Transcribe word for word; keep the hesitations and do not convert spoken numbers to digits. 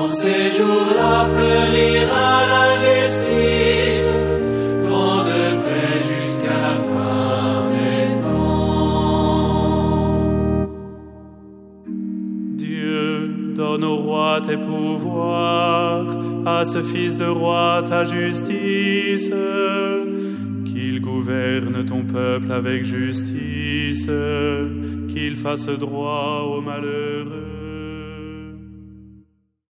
ces jours-là fleurira la justice, grande paix jusqu'à la fin des temps. Dieu, donne au roi tes pouvoirs, à ce fils de roi ta justice, qu'il gouverne ton peuple avec justice, qu'il fasse droit aux malheureux.